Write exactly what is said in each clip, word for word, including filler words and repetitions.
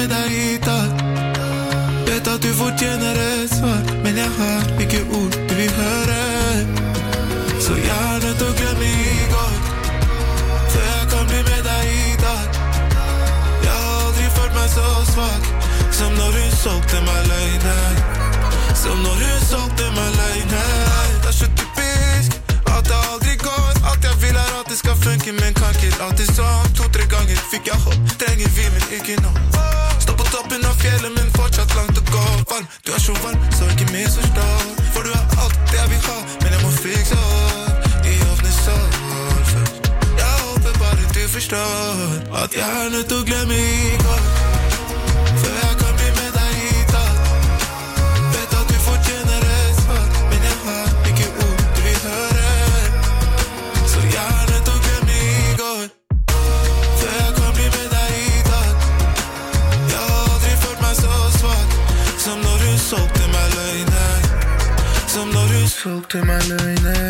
medaljer. Vet at du fortjener et svar, men jeg har ikke ord du vil høre. Så jeg er nødt til å glemme i går, for jeg kan bli med deg i dag. Jeg har aldri følt meg så svak som når hun solgte meg løgner. Som når hun solgte meg løgner. Det er så typisk at det aldri går. Alt jeg vil er at det skal funke, men kan ikke alltid sånn. To-tre ganger fikk jeg håp, trenger vi, men ikke nå. Stå på toppen av fjellet, men fortsatt langt å gå. Varm, du er så varm, så ikke misforstå. For du er alt det jeg vil ha, men jeg må fikse opp i åpne sår først. Jeg håper bare du forstår at jeg er nødt til å glemme i går, for jeg kan bli med deg i dag. Vet at du fortjener et svar, men jeg har ikke ord du vil høre. Så jeg er nødt til å glemme i går, for jeg kan bli med deg i dag. Jeg har aldri følt meg så svak som når hun solgte meg løgner. Som når hun solgte meg løgner.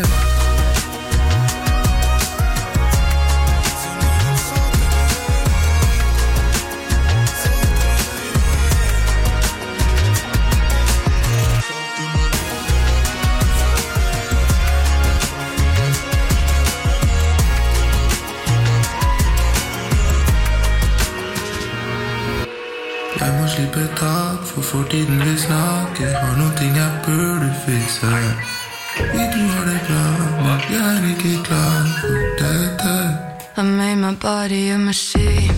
Jeg må slippe tak, for fortiden vil snakke. Har noen ting jeg burde fikse. Vi du har det bra, men jeg er ikke klar for dette. I made my body a machine.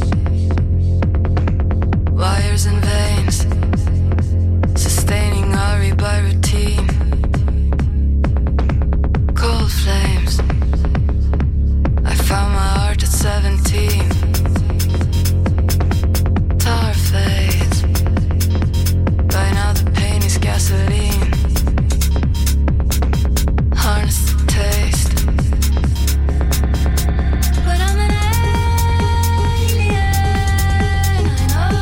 Wires and veins, sustaining Ari by routine. Cold flames, I found my heart at seventeen. Tar fades, by now the pain is gasoline. Harness the taste, but I'm an alien, I know.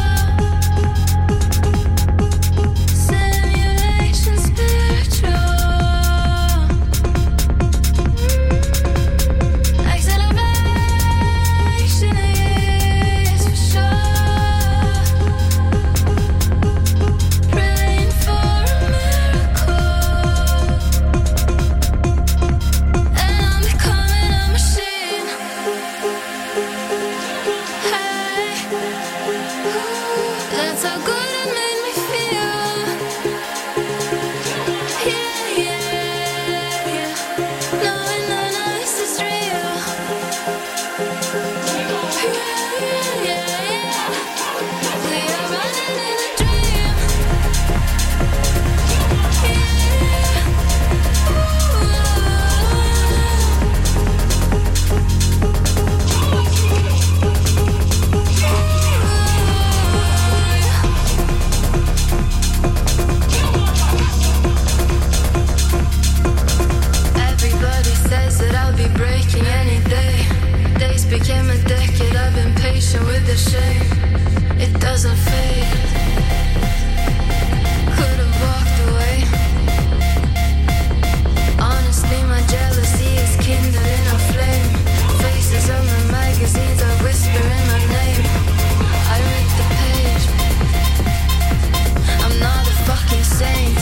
Simulation spiritual, acceleration is for sure. Praying for a miracle, and I'm becoming a machine. Hey, that's how good it made me feel. Yeah, yeah, yeah. Knowing none of this is real. Yeah, yeah, yeah. We are running in a dream. Everybody says that I'll be breaking any day. Days became a decade, I've been patient with the shame. It doesn't fade. Could've walked away. Honestly, my jealousy is kindling a flame. Faces on the magazines are whispering my name. I read the page, I'm not a fucking saint.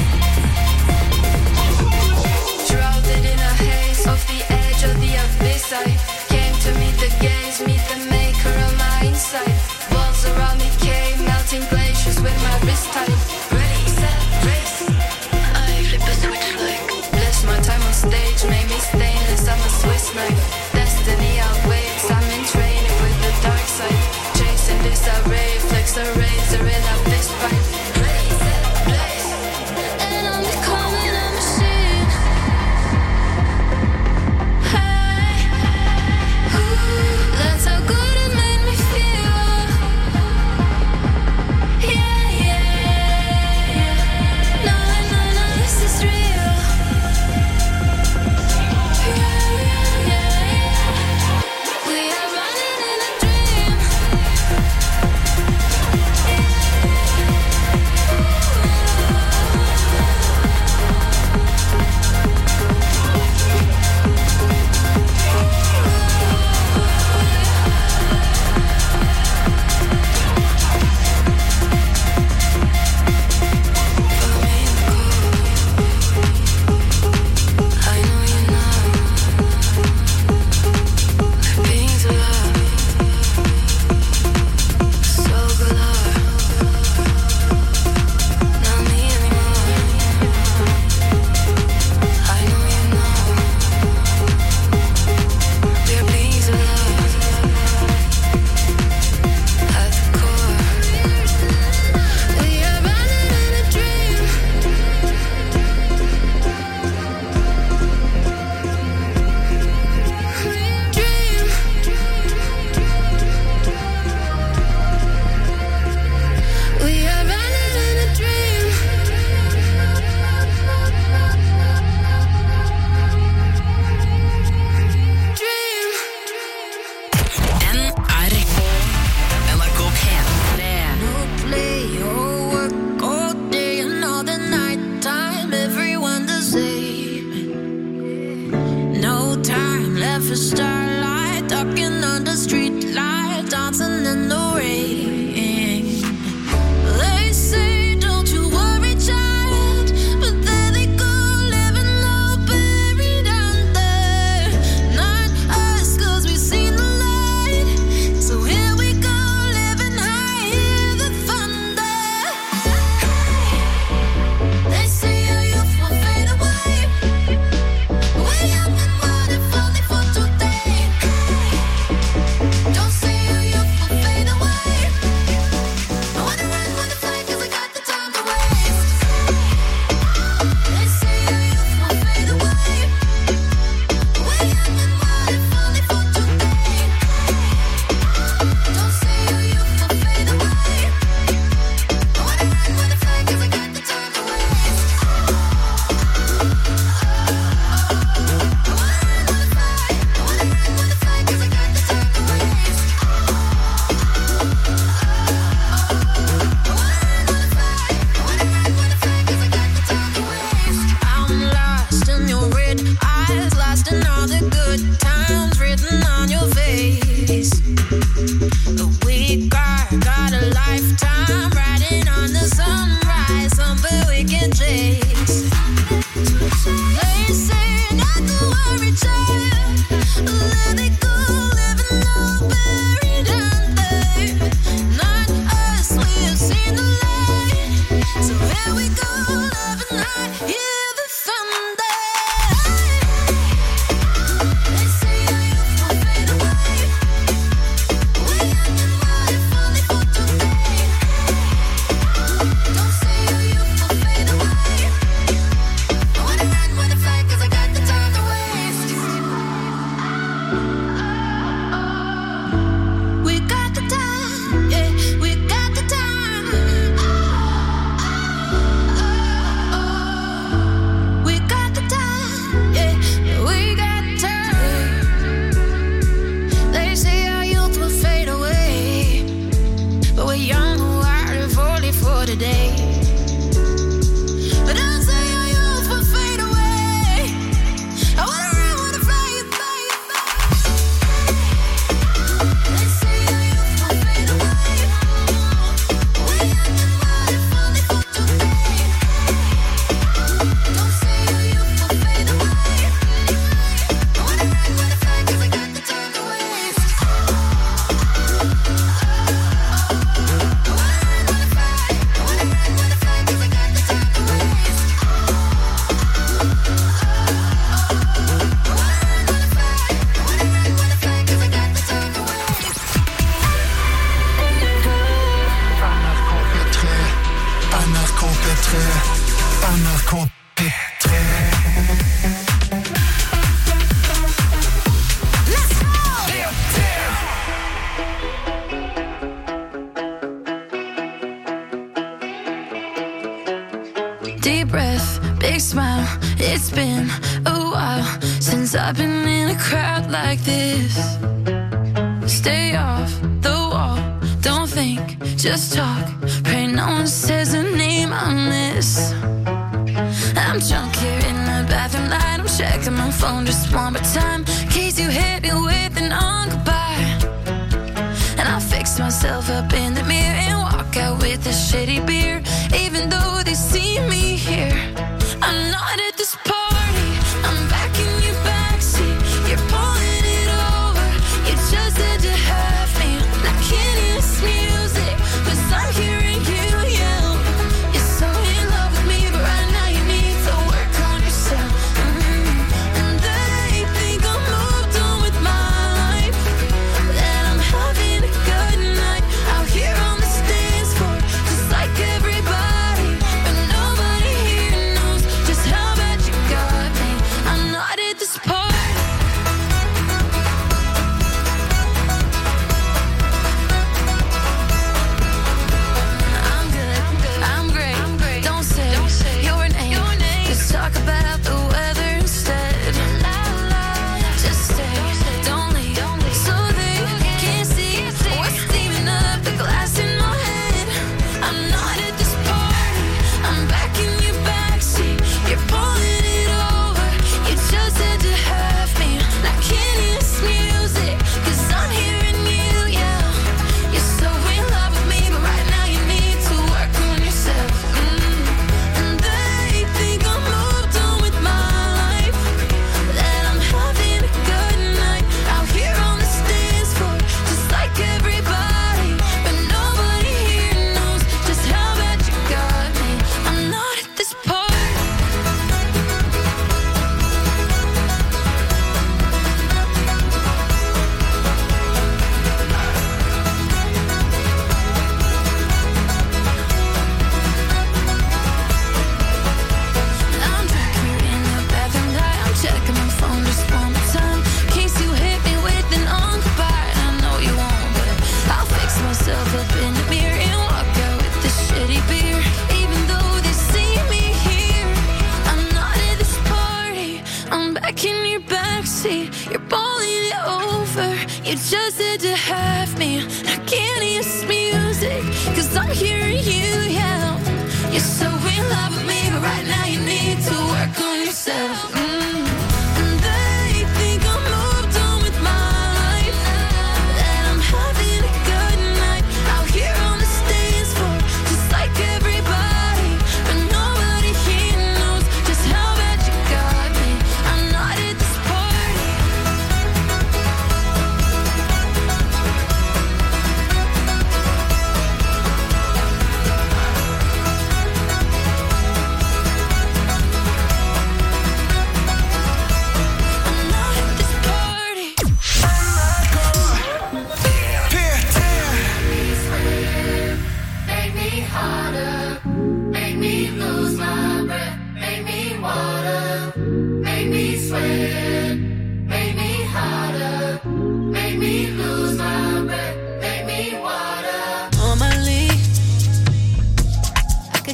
Shrouded in a haze, off the edge of the abyss, I came to meet the gaze, meet the maker of my insight. Walls around me came, melting glaciers with my wrist tight. Ready, set, race. I flip a switch like bless my time on stage, made me stainless, I'm a Swiss knife. Destiny outweighs, I'm in training with the dark side. Chasing this array, flex a razor in a fist fight. Ready, set, blaze. And I'm becoming a machine. Hey, ooh, that's how good it made me feel. Yeah, yeah, yeah. Knowing none of this is real. Yeah, yeah, yeah. We are running in a dream. time, riding on the sunrise, somewhere we can chase. They say not to worry, child, let it go, living low, buried under. Not us, we have seen the light, so here we go, living high, hear the thunder. They say our youth will fade away. We ended life only for today. Don't say our youth will fade away. I wanna run, wanna fly, 'cause I got the time to waste. We got the time, yeah, we got the time. We got the time, yeah, we got time. They say our youth will fade away, but we're young, wild, only for today. But don't say our youth will fade away. I wanna run, wanna fly, fly, fly. They say our youth will fade away. We ended life only for today. Don't say our youth will fade away. I wanna run, wanna fly, 'cause I got the time to waste. I wanna run, wanna fly. I wanna run, wanna fly, 'cause I got the time to waste. Panard compétré, panard compétré. Let's go! Deep breath, big smile. It's been a while since I've been in a crowd like this. Stay off the wall, don't think, just talk. Pray no one says a name I miss. I'm drunk here in the bathroom light. I'm checking my phone just one more time, in case you hit me with an on goodbye. And I fix myself up in the mirror and walk out with a shitty beer. Even though they see me here, I'm not at this party. I'm back in your backseat. You're pulling it over. You just had to have me. I can't hear this music, 'cause I'm hearing you yell. You're so in love with me, but right now you need to work on yourself. Mm. And they think I'm moved on with my life, that I'm having a good night out here on the dance floor, just like everybody. But nobody here knows just how bad you got me. I'm not at this party. I'm good, I'm great. Don't say your name. Just talk about the weather instead. Just stay, don't leave, so they can't see what's steaming up the glass in my head. I'm not at this party. I'm back in your backseat. You're pulling it over. You just had to have me. I can't hear this music, 'cause I'm hearing you yell. You're so in love with me, but right now you need to work on yourself. Mm. And they think I'm moved on with my life, that I'm having a good night out here on the dance floor, just like everybody. But nobody here knows just how bad you got me. I'm not at this party. I'm drunk here in the bathroom light. I'm checking my phone just one more time, in case you hit me with an on goodbye. I know you won't, but I'll fix myself up in the mirror and walk out with this shitty beer. Even though they see me here, I'm not at this party. I'm back in your backseat. You're pulling it over. You just had to have me. I can't hear this music, 'cause I'm hearing you yell. You're so in love with me, but right now you need to work on yourself. Mm. And they think I'm moved on with my life, that I'm having a good night out here on the dance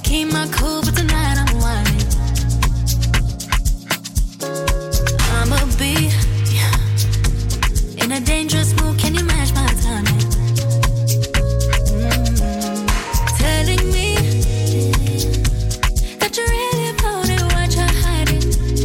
keep my cool, but tonight I'm whining. I'ma be in a dangerous mood, can you match my timing? Mm-hmm. Telling me that you really about it, what you're hiding.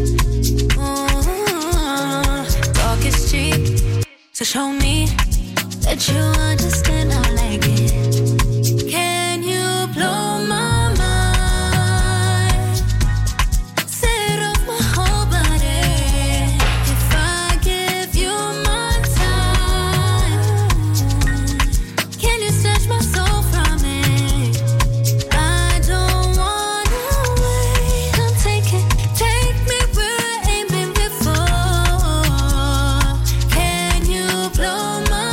Mm-hmm. Talk is cheap, so show me that you understand I like it. Can you blow my mind? Set off my whole body. If I give you my time, can you snatch my soul from me? I don't wanna wait. Come take it, take me where I ain't been before. Can you blow my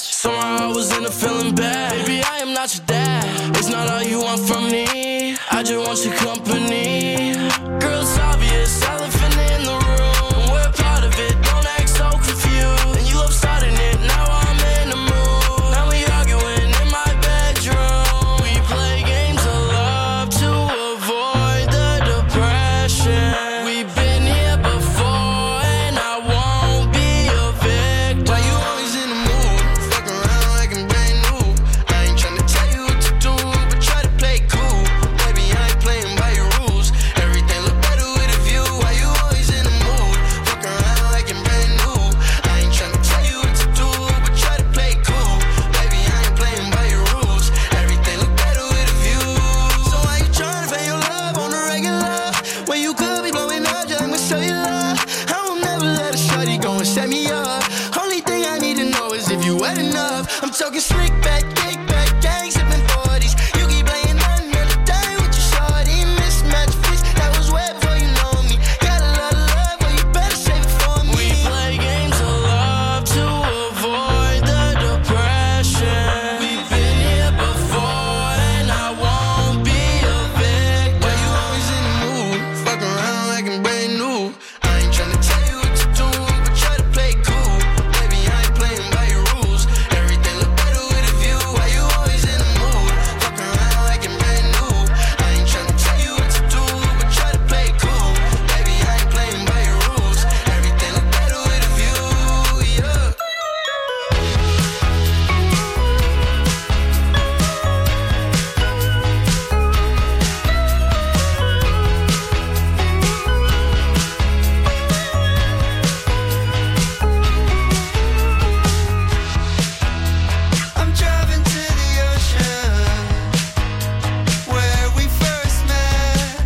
past. Somehow I was in a feeling bad. Baby, I am not your dad. It's not all you want from me. I just want your company. Girl, it's obvious, elephant in the room. We're part of it, don't act so confused. And you love starting it, now I'm in the mood. Now we arguing in my bedroom. We play games of love to avoid the depression. We've been here before and I won't be a victim. Why you always in the mood? Fuck around like I'm brand new. I ain't tryna tell you what to do, but try to play cool. Baby, I ain't playing by your rules. Everything look better with a view. Why you always in the mood? Fuck around like I'm brand new. I ain't tryna tell you what to do, but try to play cool. Baby, I ain't playing by your rules. Everything look better with a view. So why you tryna fake your love on the regular? When you could be blowing up just like my cellular. I will never let a shawty go and set me up. Only thing I need to know is if you wet enough. I'm talking slick back, kick back, gang sipping forties. You keep playing another day with your shawty. Mismatch fish, that was wet before you know me. Got a lot of love, but you better save it for me. We play games of love to avoid the depression. We've been here before and I won't be a victim. Why you always in the mood? Fuck around like I'm brand new. I ain't tryna tell you what to do, but try to play cool. Baby, I ain't playing by your rules. Everything look better with a view. Why you always in the mood? Fuck around like I'm brand new. I ain't tryna tell you what to do, but try to play cool. Baby, I ain't playing by your rules. Everything look better with a view, yeah. I'm driving to the ocean where we first met.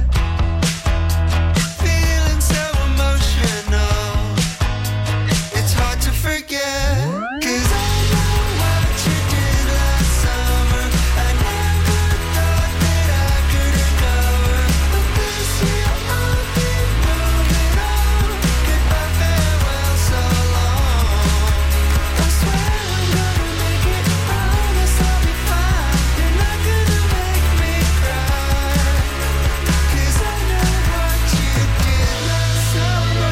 Feeling so emotional, it's hard to forget. 'Cause I know what you did last summer. I never thought that I could recover, but this year I'll be moving on. Goodbye, farewell, so long. I swear I'm gonna make it, promise I'll be fine. You're not gonna make me cry, 'cause I know what you did last summer.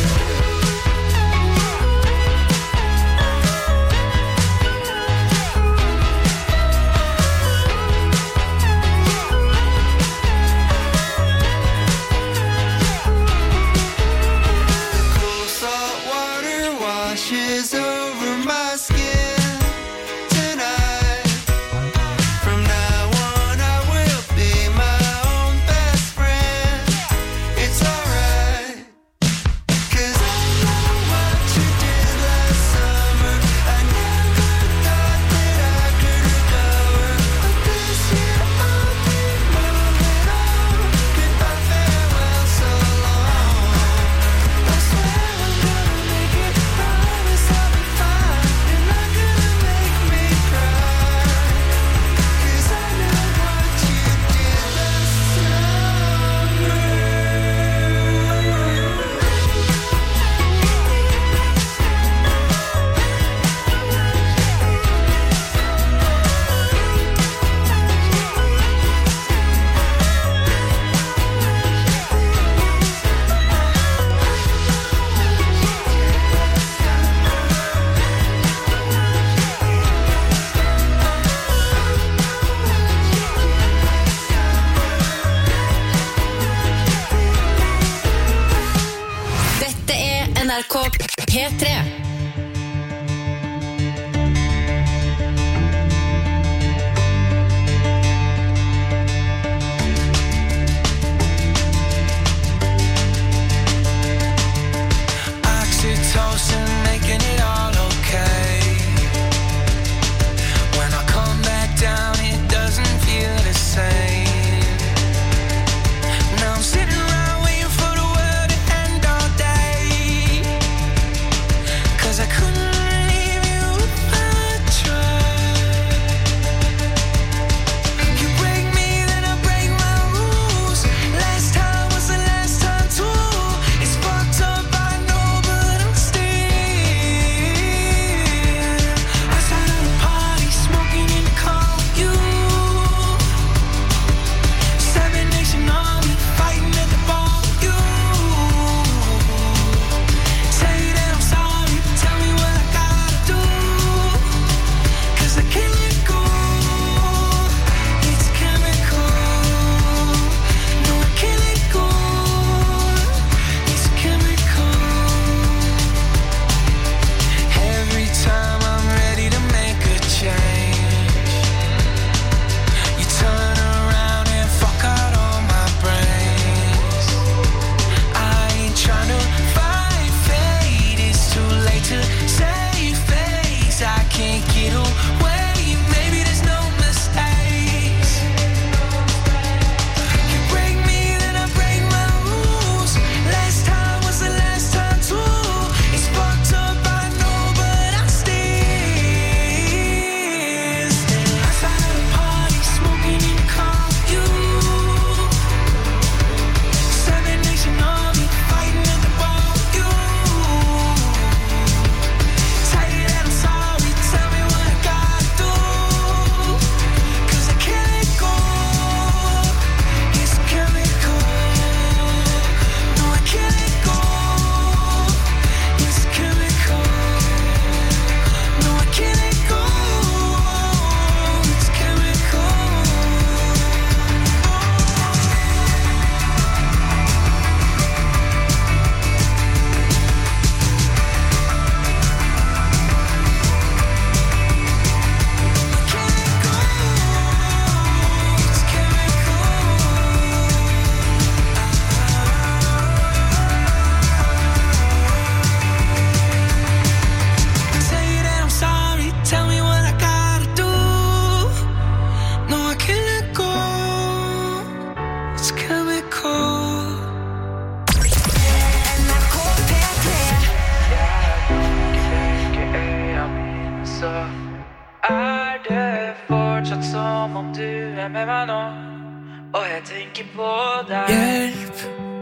Cool salt water washes over my skin tonight. From now on I will be my own best friend. It's alright, 'cause I know what you did last summer. I never thought that I could recover, but this year I'll be moving on. Goodbye, farewell, so long. I swear I'm gonna make it, promise I'll be fine. You're not gonna make me cry, 'cause I know what you did last summer. Dette er N R K P tre. Oxytocin making it all okay. When I come back down, it doesn't feel the same. Now I'm sitting around waiting for the world to end all day. fortsatt som om du är med mig nå. Och jag tänker på dig. Hjälp.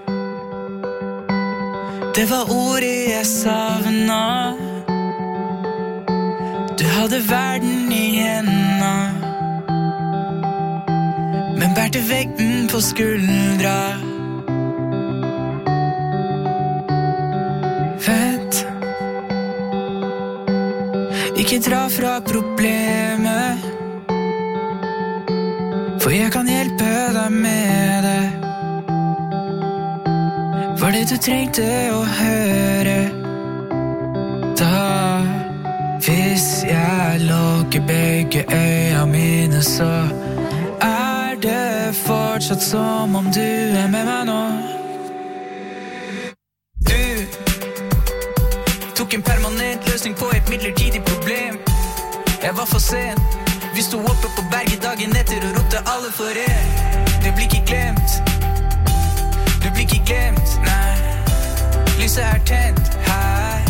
Det var ordet jag savna. Du hade världen i händerna, men bärte väggen på skuldra. Vent, ikke dra fra problemet, for jeg kan hjelpe deg med det. Var det du trengte å høre da? Hvis jeg lukker begge øya mine, så er det fortsatt som om du er med meg nå. Du tok en permanent løsning på et midlertidig problem. Jeg var for sen. Vi stod oppe på berget dagen etter og ropte alle for en. Du blir ikke glemt. Du blir ikke glemt, nei. Lyset er tent her.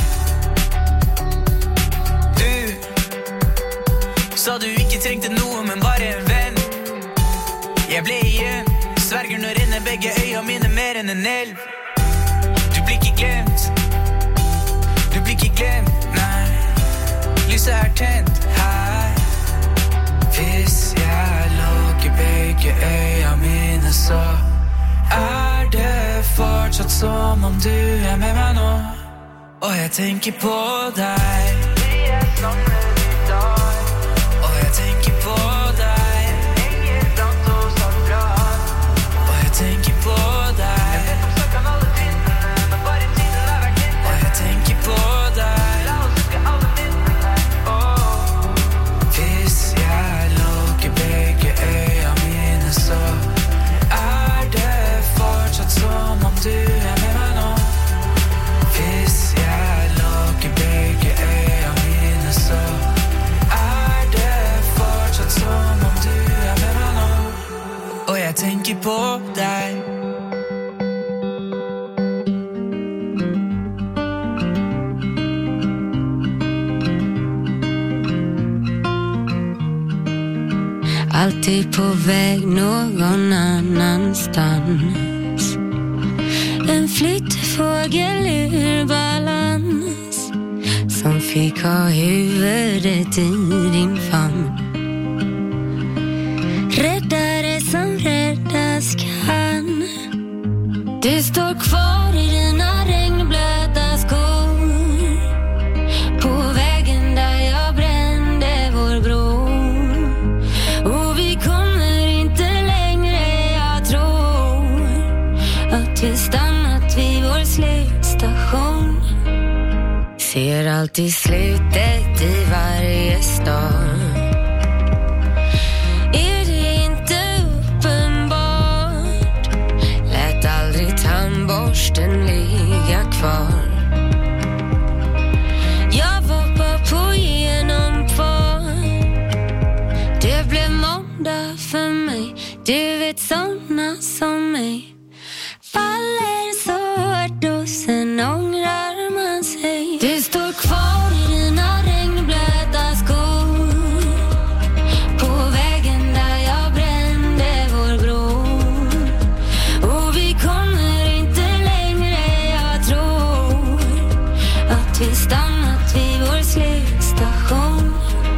Du sa du ikke trengte noe, men bare en venn. Jeg ble igjen. Sverger når renner begge øya mine mer enn en elv. Du blir ikke glemt. Du blir ikke glemt, nei. Lyset er tent her. Hvis jeg lukker begge øya mine, så er det fortsatt som om du er med meg nå. Og jeg tenker på deg. Vi er samlet i dag. Og jeg tenker på deg. Enger blant oss har bra. Og jeg tenker på deg. Jeg vet om så kan alle finnene, men bare tiden er vært litt. Og jeg tenker på deg. La oss huske alle finnene. Oh. Hvis jeg lukker begge øya mine, så er det fortsatt som om du er med meg nå. Hvis jeg lukker begge øya mine, så er det fortsatt som om du er med meg nå. Og jeg tenker på deg. Alltid på väg någon annanstans. En flyttfågel ur balans, som fick ha huvudet i din famn. Räddare som räddas kan. Du står kvar i dina regnblöta skor, på vägen där jag brände vår bro. Och vi kommer inte längre, jag tror att vi stannat vid vår slutstation. Ser alltid slutet i varje stad. Är det inte uppenbart? Lät aldrig tandborsten ligga kvar. Jag var bara på genomfart. Det blev måndag för mig. Du vet såna som mig faller så hårt och sen ångrar man sig. Du står kvar i dina regnblöta skor, på vägen där jag brände vår bro. Och vi kommer inte längre, jag tror att vi stannat vid vår slutstation.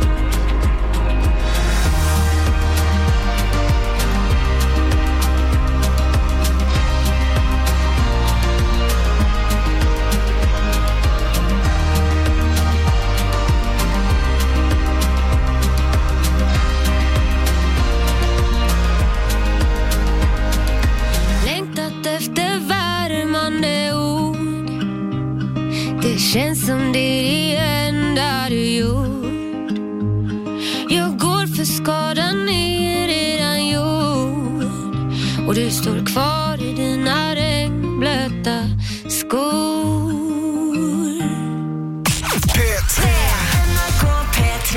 Det känns som det är det enda du gjort. Jag går för skadan är redan gjord. Och du står kvar i dina regnblöta skor. P tre N R K P tre.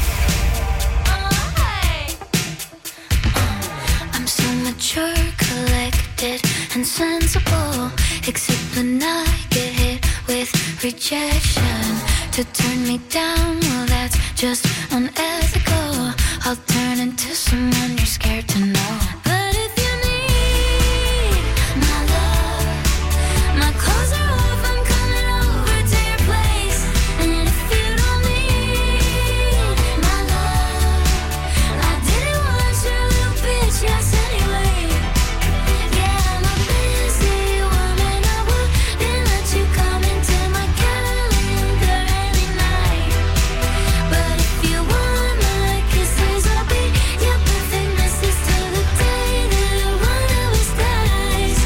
I'm so mature, collected and sensible, except when I get hit with rejection. To turn me down, well that's just unethical. I'll turn into someone you're scared to know. But if you need my love, my clothes are off, I'm coming over to your place. And if you don't need my love, I didn't want your little bitch, yes anyway. Yeah, I'm a busy woman, I wouldn't let you come into my calendar any night. But if you want my kisses, I'll be your perfect missus till the day that one of us dies.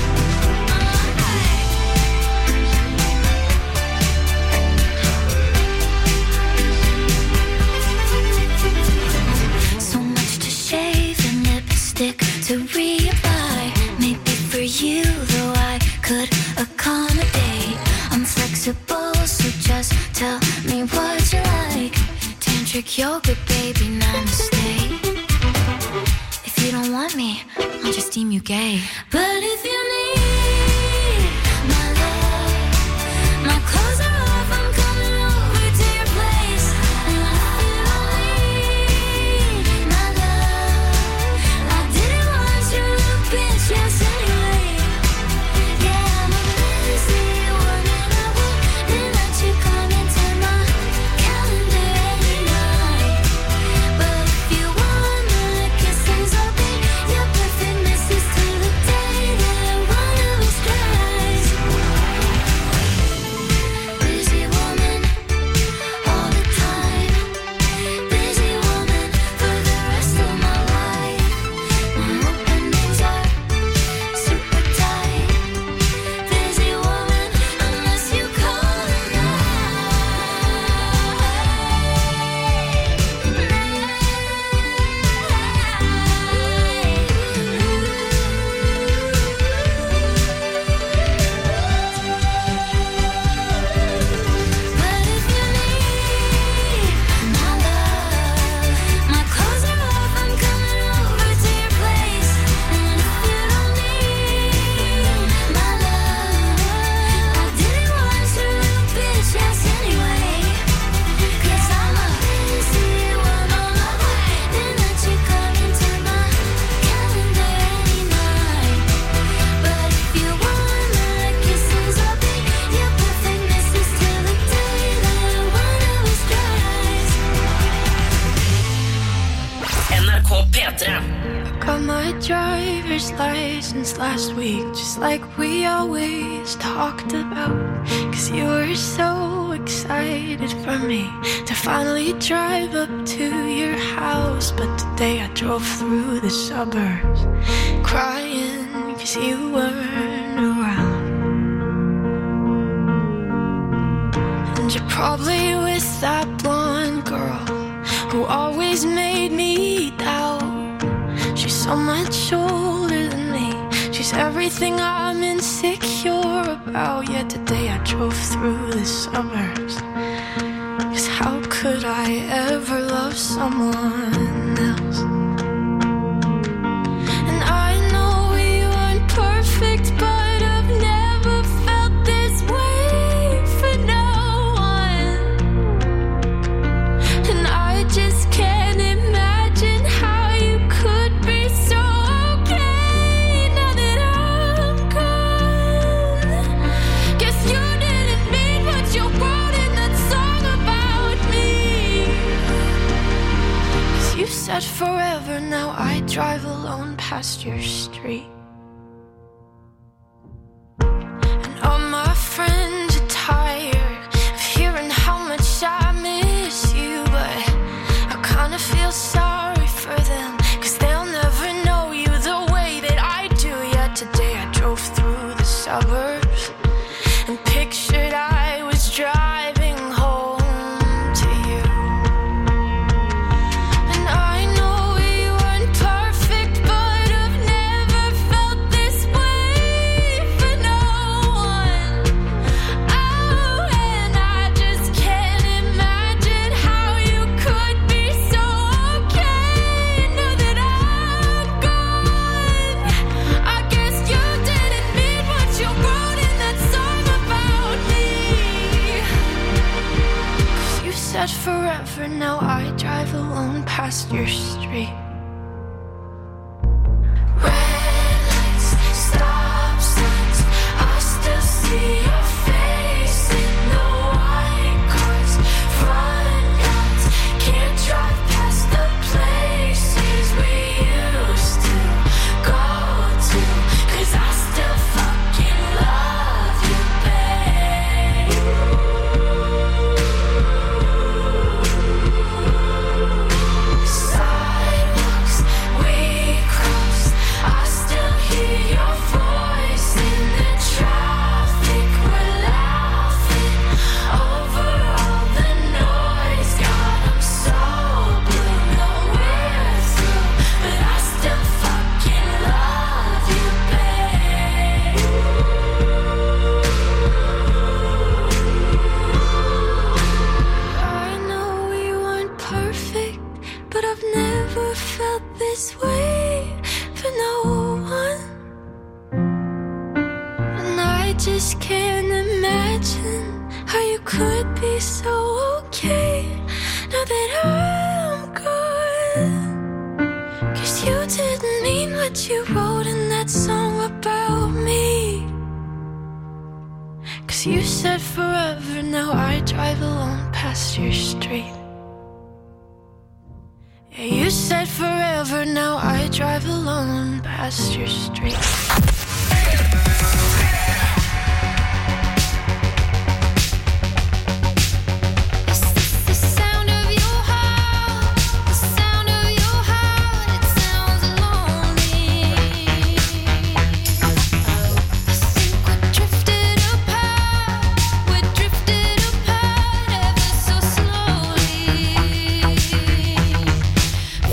So much to shave and lipstick to reapply. Maybe for you, though I could accommodate. I'm flexible, so just tell me what you like. Tantric yoga, baby, namaste. If you don't want me, I'll just deem you gay. But if you need my love, my clothes are off, I'm coming over to your place. And if you don't need my love, I didn't want your little bitch, yes anyway. Yeah, I'm a busy woman, I wouldn't let you come into my calendar any night. But if you want my kisses, I'll be your perfect missus till the day that one of us dies. Busy woman, all the time. Busy woman for the rest of my life. My openings are super tight. Busy woman, unless you call it But if you need my love, my clothes are off, I'm coming over to your place. And if you don't need my love, I didn't want your little bitch, yes anyway. 'Cause I'm a busy woman, I wouldn't let you come into my calendar any night. But if you want my kisses, I'll be your perfect missus till the day that one of us dies. N R K P tre. Got my driver's license last week, just like we always talked about. 'Cause you were so excited for me to finally drive up to your house. But today I drove through the suburbs, crying 'cause you weren't around. And you're probably with that blonde girl who always made me doubt. She's so much older than me. She's everything I'm insecure about. Yet today I drove through the suburbs. 'Cause how could I ever love someone else? And I know we weren't perfect, but I've never felt this way for no one. And I just can't imagine how you could be so okay now that I'm gone. Guess you didn't mean what you wrote in that song about me. 'Cause you said forever, now I drive alone past your street. And all my friends are tired of hearing how much I miss you. But I kinda feel sorry for them, 'cause they'll never know you the way that I do. Yet today I drove through the suburbs and pictured I was driving home to you. And I know we weren't perfect, but I've never felt said forever, now I drive alone past your street. Red lights, stop signs, I still see your face in the white cars, front yards, can't drive past the places we used to go to, 'cause I still fucking love you, babe. Sidewalks we crossed, I still hear your voice in the traffic. We're laughing over all the noise. God, I'm so blue, no we're through, but I still fucking love you, babe. I know we weren't perfect, but I've never felt this way for no one. And I just can't imagine how you could be so okay now that I'm gone. 'Cause you didn't mean what you wrote in that song about me. 'Cause you said forever, now I drive alone past your street. Yeah, you said forever, now I drive alone past your street. Is this the sound of your heart? The sound of your heart, it sounds lonely. I think we're drifted apart, we're drifted apart ever so slowly. Fade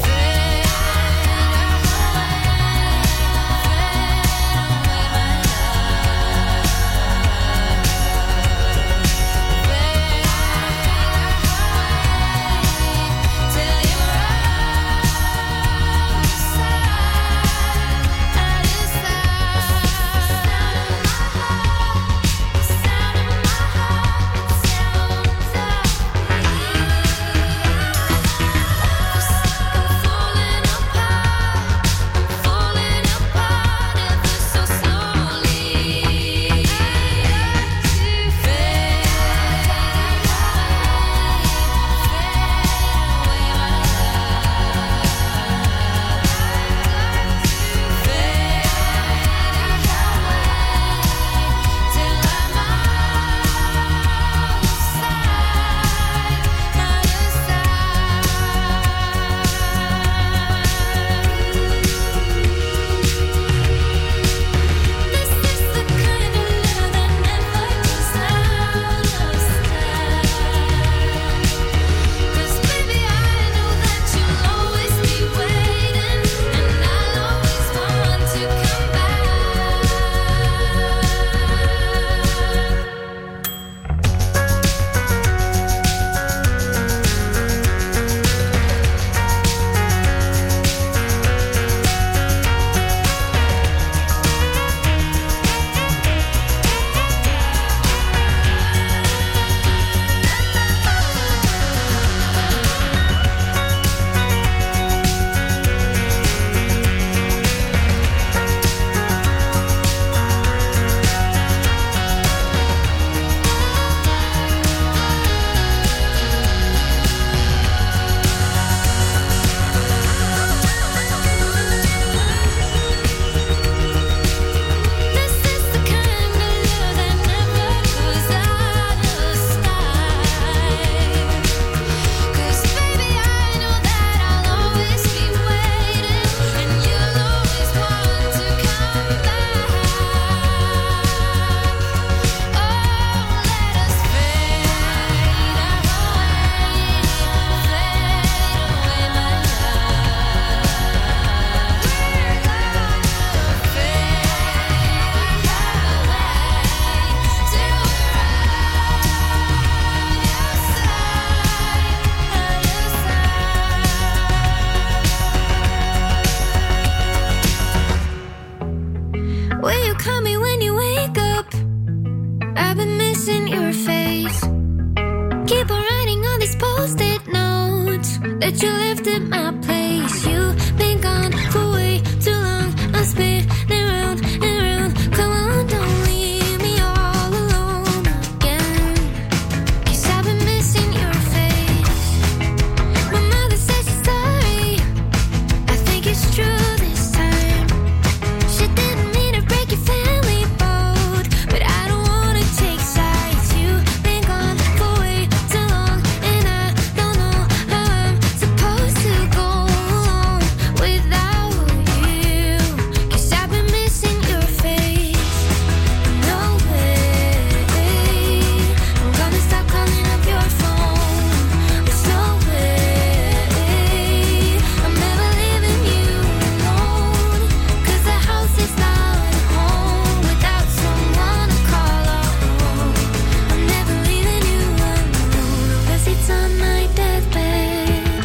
Keep on writing all this poetry. post-it notes that you left at my place. You've been gone for way too long. I'm spinning round and round. Come on, don't leave me all alone again. 'Cause I've been missing your face. My mother says she's sorry. I think it's true this time. She didn't mean to break your family boat, but I don't wanna take sides. You've been gone for way too long, and I don't know how I'm supposed to go on without you. 'Cause I've been missing your face. No way I'm gonna stop calling up your phone. There's no way I'm never leaving you alone. 'Cause the house is not at home without someone to call on. I'm never leaving you alone unless it's on my deathbed.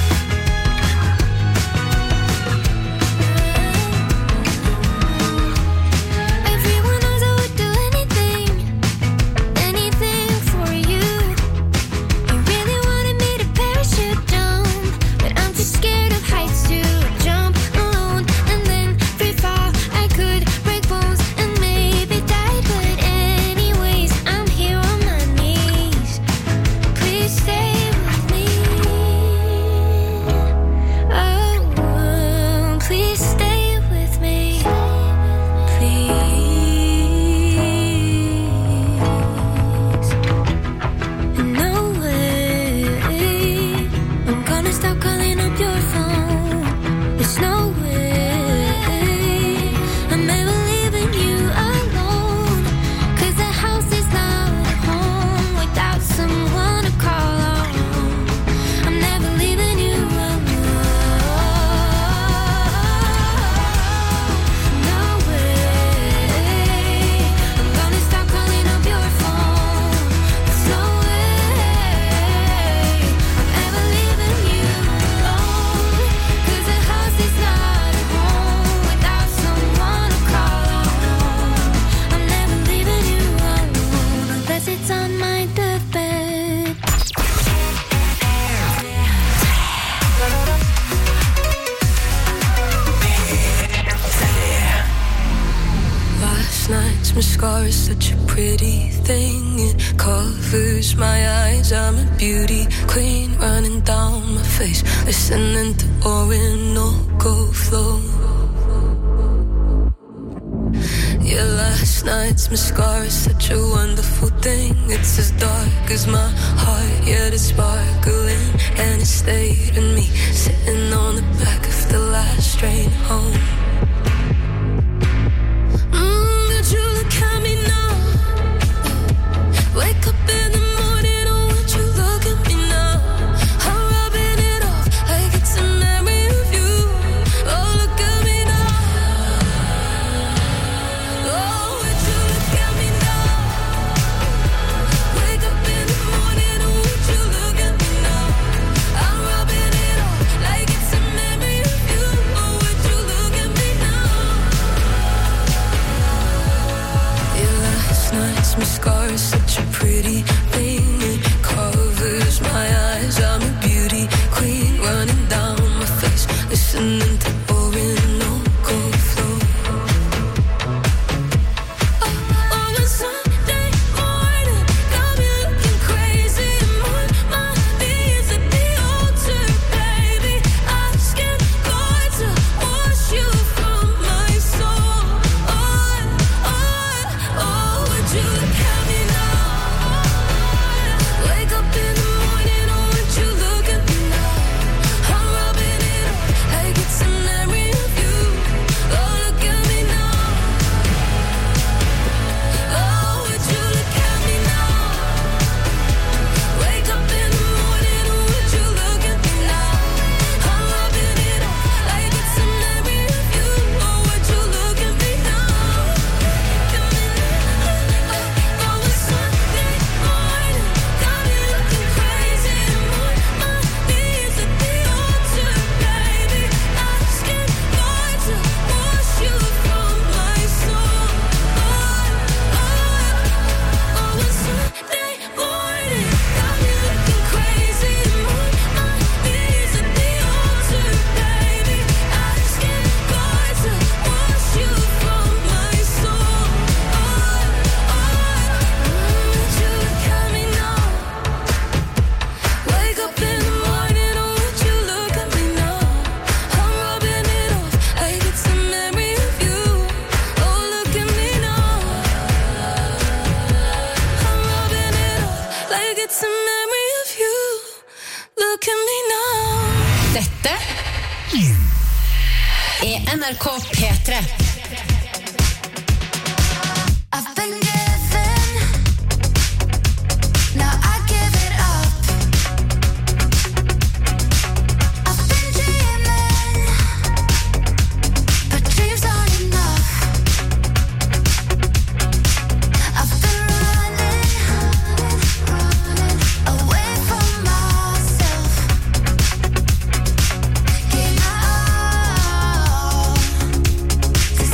Everyone knows I would do anything, anything for you. You really wanted me to parachute jump, but I'm too scared of heights to jump alone and then free fall. I could break bones and maybe die, but anyways, I'm here on my knees. Please stay with me. Oh, please stay with me. Please. No way I'm gonna stop calling up your phone. There's no way I'm ever leaving you alone. 'Cause the house is not at home without someone to call on. I'm never leaving you alone. No way I'm gonna stop calling up your phone. There's no way I'm ever leaving you alone. 'Cause the house is not at home without someone to call on. I'm never leaving you alone unless it's on my deathbed. Last night's mascara is such a pretty thing. It covers my eyes. I'm a beauty queen running down my face, listening to Orinoco flow. Yeah, last night's mascara is such a wonderful thing. It's as dark as my heart, yet it's sparkling, and it stayed in me, sitting on the back of the last train home. Mm, but you look at me now. Wake up in the morning, oh, would you look at me now? I'm rubbing it off like it's a memory of you. Oh, look at me now. Oh, would you look at me now? Wake up in the morning, oh, would you look at me now? I'm rubbing it off like it's a memory of you. Oh, would you look at me it's a memory of you. Look at me now. Dette er N R K P tre. I've been given, now I give it up. I've been dreaming, but dreams aren't enough. I've been running, running away from myself. Gave my all to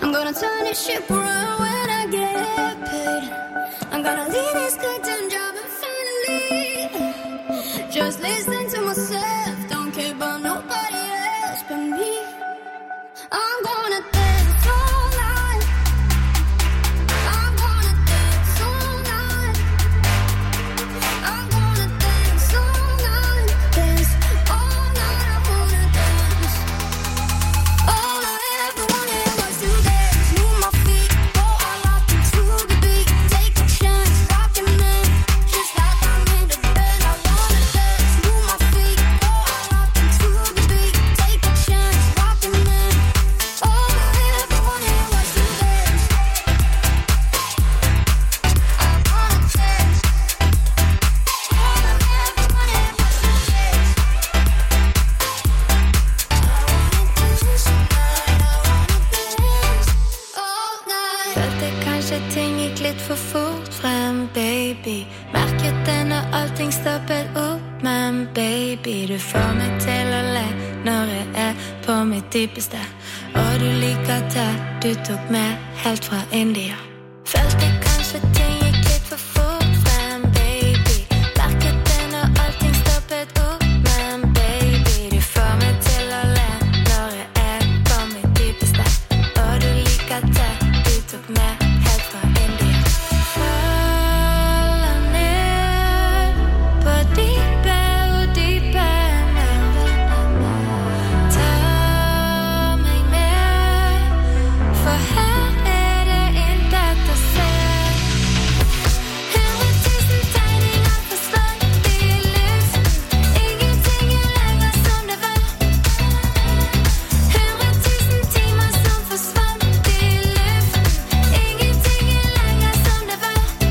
I'm gonna turn this ship around when I get paid. I'm gonna leave this goddamn job and finally just listen to myself. Don't care about nobody else but me. I'm gonna dance all night. I'm gonna dance all night. I'm gonna dance all night. Dance all night. I wanna dance. All I ever wanted was to dance. Move my feet, go all out into the beat. Take a chance, rockin' man, just like I'm in the bed. I wanna dance. Move my feet, go all out into the beat. Take a chance, rockin' man. All I ever wanted was to dance. I wanna dance. All I ever wanted was to dance. Følte kanskje ting gikk litt for fort frem, baby. Merket det når allting stoppet opp, men baby, du får meg til å le når jeg er på mitt dypeste. Og du liker det du tok med helt fra India. Følte kanskje ting gikk litt for fort frem, baby. Merket det når allting stoppet opp, men baby, du får meg til å le når jeg er på mitt dypeste. Og du liker det du tok med helt fra India. Faller ned på dype og dype mer. Ta meg med, for her er det intet å se. Hundre tusen tegninger forsvant i luften. Ingenting er lenger som det var. Hundre tusen timer som forsvant i luften. Ingenting er lenger som det var.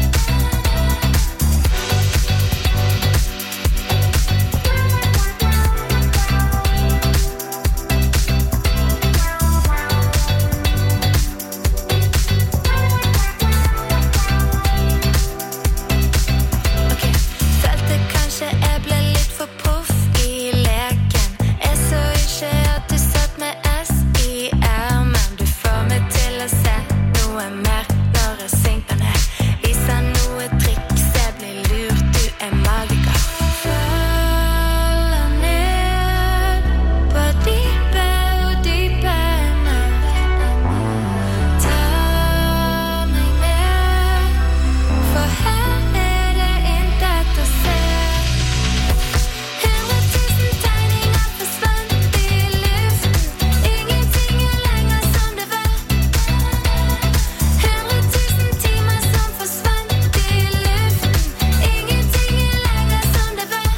Ok, følte kanskje jeg ble litt for proff i leken. Jeg så ikke at du satt med S i ermen. Du får meg til å se noe mer når jeg synker ned. Viser noe triks, jeg blir lurt, du er magiker. Faller ned på dype og dype mer. Ta meg med, for her er det intet å se. Hundre tusen tegninger forsvant i luften. Ingenting er lenger som det var. Hundre tusen timer som forsvant i luften. Ingenting er lenger som det var.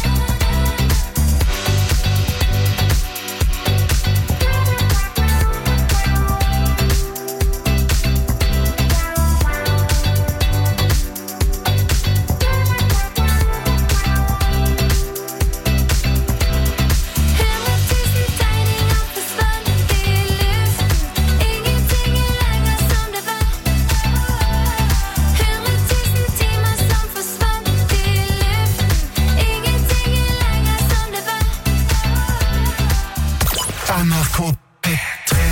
Hundre tusen tegninger forsvant i luften. Ingenting er lenger som det var. Hundre tusen timer som forsvant i luften. Ingenting er lenger som det var. N R K P tre.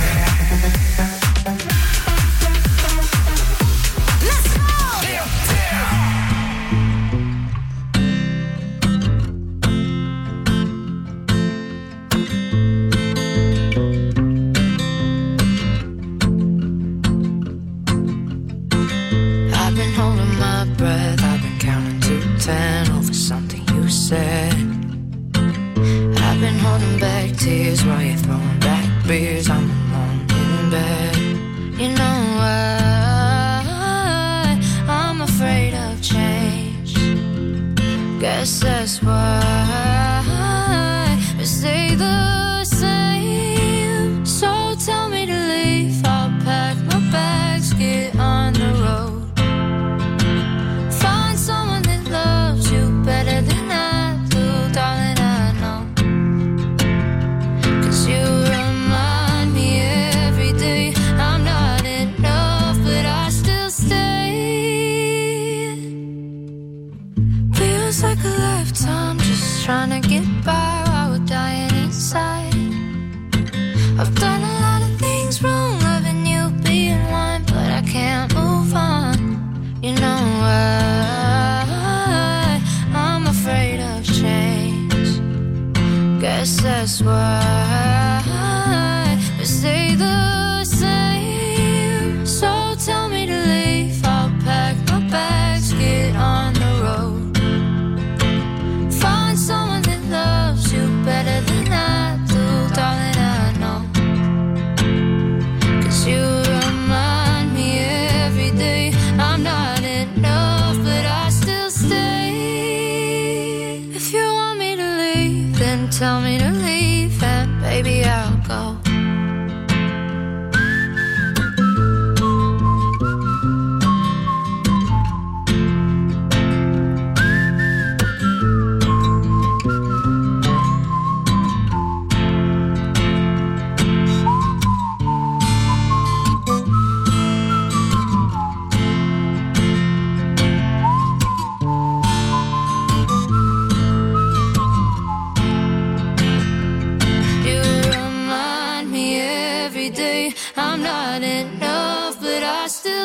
I've been holding my breath, I've been counting to ten over something you said. I've been holding back tears while you're throwing back beers. I'm alone in bed. You know why I'm afraid of change. Guess that's why we stay the same. So tell me to leave, I'll pack my bags, get on the road. Find someone that loves you better than I do, darling, I know. 'Cause you remind me that's why we stay the same. So tell me to leave, I'll pack my bags, get on the road. Find someone that loves you better than I do, darling, I know. Cause you remind me every day I'm not enough, but I still stay. If you want me to leave, then tell me to leave, and baby I'll go. I'm not enough, but I still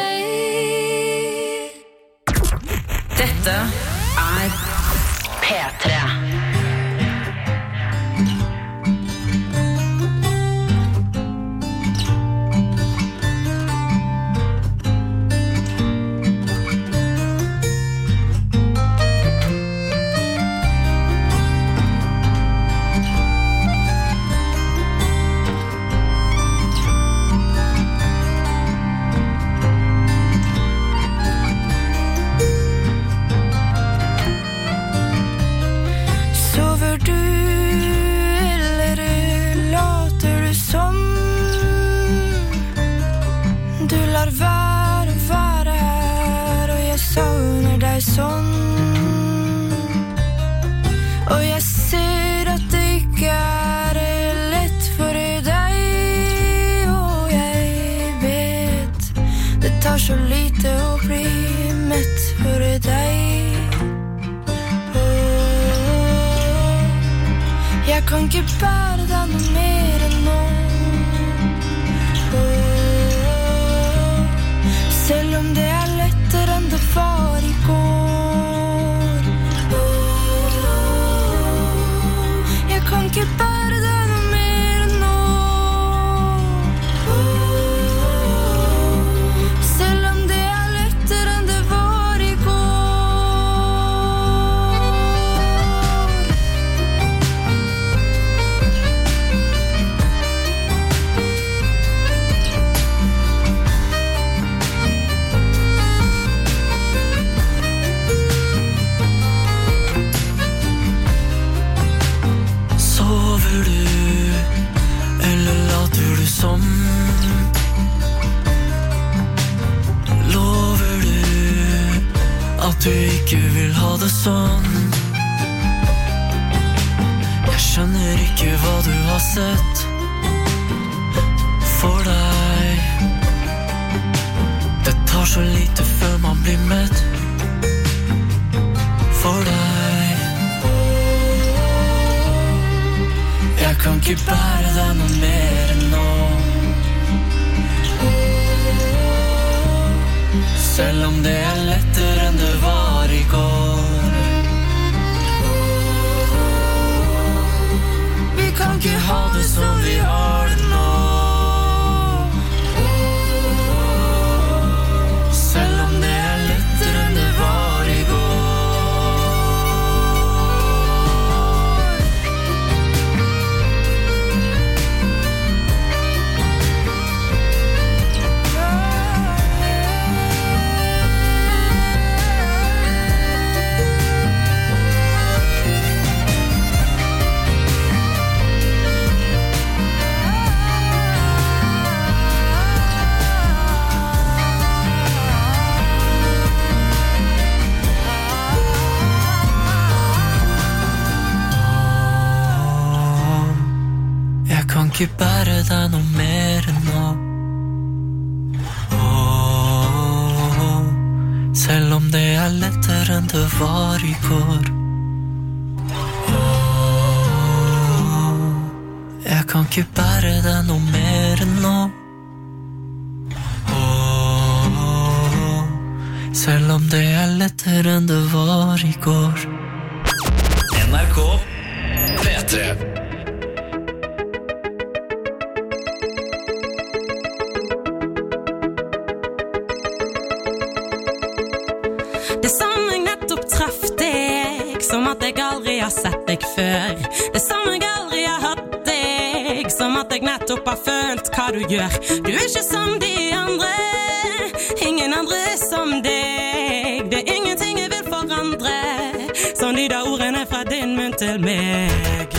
stay. Dette er P tre. Sånn. Og jeg ser at det ikke er lett for deg, og jeg vet det tar så lite å bli mett for deg. Åh, jeg kan ikke bære deg noe mer enn nå. Åh, selv om det er lettere enn det var i går. Jeg kan ikke bære deg noe mer enn nå. Selv om det er lettere enn det var i Sover du, eller later du som? Lover du at du ikke vil ha det sånn? Jeg skjønner ikke hva du har sett for deg. Det tar så lite før man blir mett for deg. Jeg kan ikke bære deg noe mer enn nå. Selv om det er lettere enn det var i går. Vi kan ikke ha det som vi har det nå. Selv om det er lettere enn det var i går. Ikke bære deg noe mer enn nå. Åh, selv om det er lettere enn det var i går. Åh, jeg kan ikke bære deg noe mer enn nå. Åh, selv om det er lettere enn det var i går. N R K P tre. at jeg aldri har sett deg før. Det er som jeg aldri har hatt deg, som at jeg nettopp har følt hva du gjør. Du er ikke som de andre, ingen andre som deg. Det er ingenting jeg vil forandre, som de der ordene fra din munn til meg.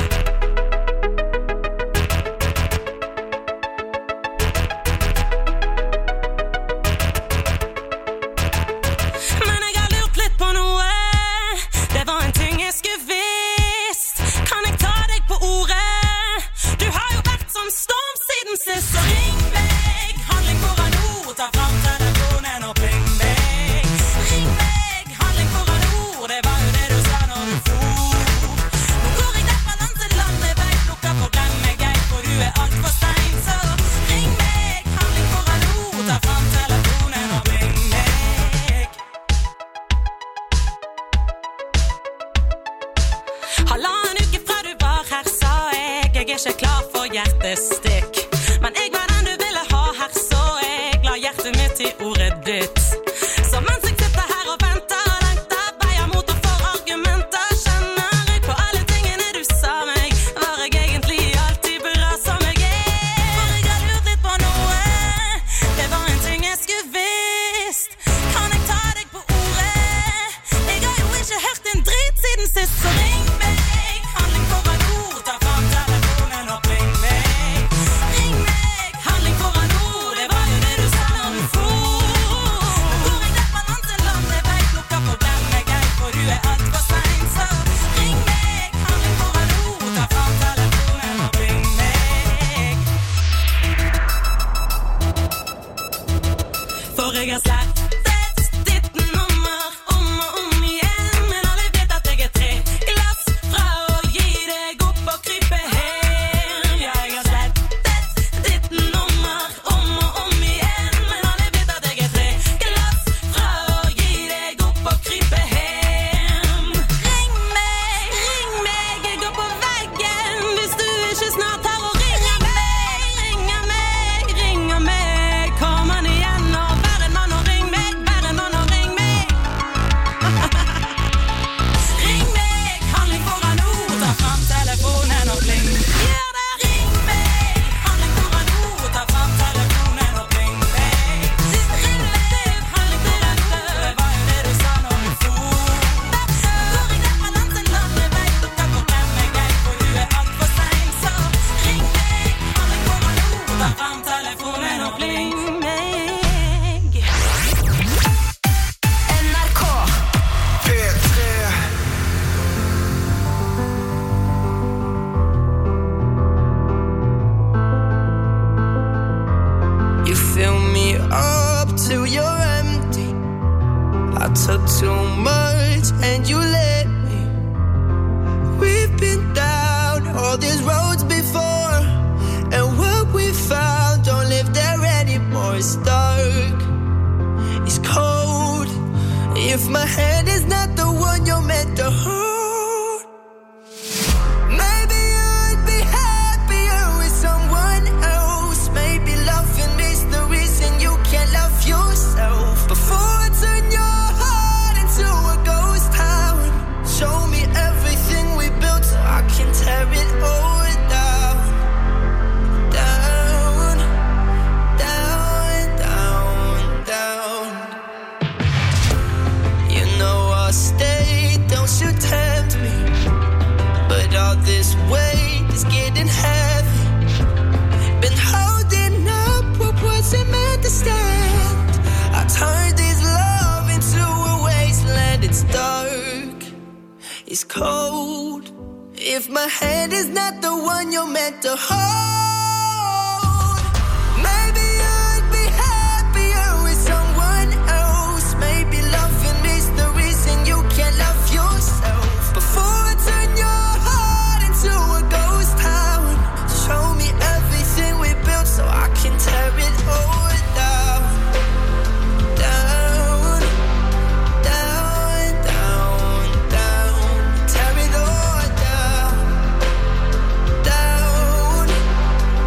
Down, down, down.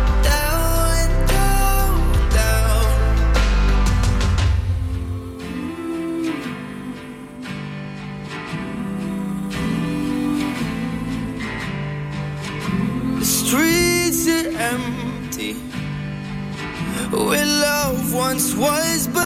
was, but